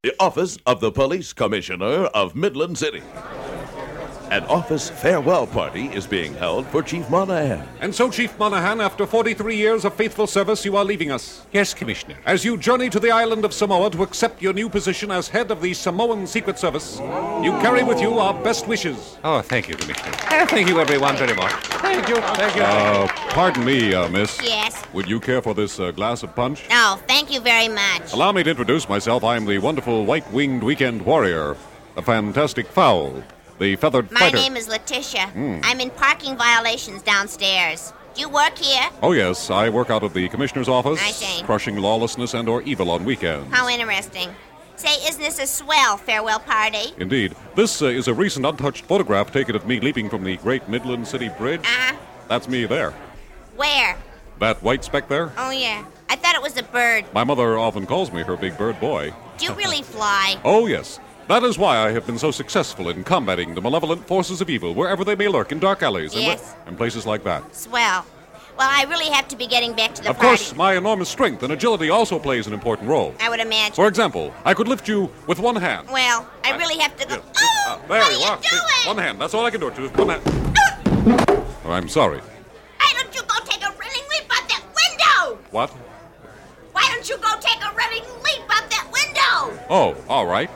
the office of the Police Commissioner of Midland City. An office farewell party is being held for Chief Monahan. And so, Chief Monahan, after 43 years of faithful service, you are leaving us. Yes, Commissioner. As you journey to the island of Samoa to accept your new position as head of the Samoan Secret Service, you carry with you our best wishes. Oh, thank you, Commissioner. Thank you, everyone, very much. Thank you. Pardon me, miss. Yes. Would you care for this glass of punch? Oh, thank you very much. Allow me to introduce myself. I am the wonderful white-winged weekend warrior, the fantastic fowl, the feathered My fighter. name is Letitia. I'm in parking violations downstairs. Do you work here? Oh, yes, I work out of the commissioner's office, I see. crushing lawlessness and or evil on weekends. How interesting. Say, isn't this a swell farewell party? Indeed. This is a recent untouched photograph taken of me leaping from the Great Midland City Bridge. Uh-huh. That's me there. Where? That white speck there? Oh, yeah. I thought it was a bird. My mother often calls me her big bird boy. Do you really fly? Oh, yes. That is why I have been so successful in combating the malevolent forces of evil wherever they may lurk in dark alleys Yes. and places like that. Swell. Well, I really have to be getting back to the Of party. course, my enormous strength and agility also plays an important role. I would imagine. For example, I could lift you with one hand. Well, I really have to go. Yes. Oh! There what you are are. you See, doing? one hand. That's all I can do. Just one hand. Oh, I'm sorry. Why don't you go take a running leap out that window? What? Why don't you go take a running leap out that window? Oh, all right.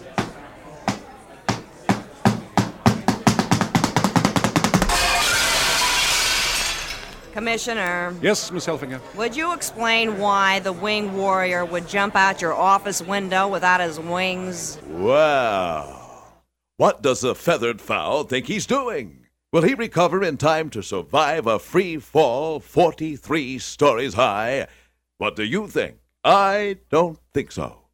Commissioner, Yes, Miss Helfinger. would you explain why the winged warrior would jump out your office window without his wings? Well, what does the feathered fowl think he's doing? Will he recover in time to survive a free fall 43 stories high? What do you think? I don't think so.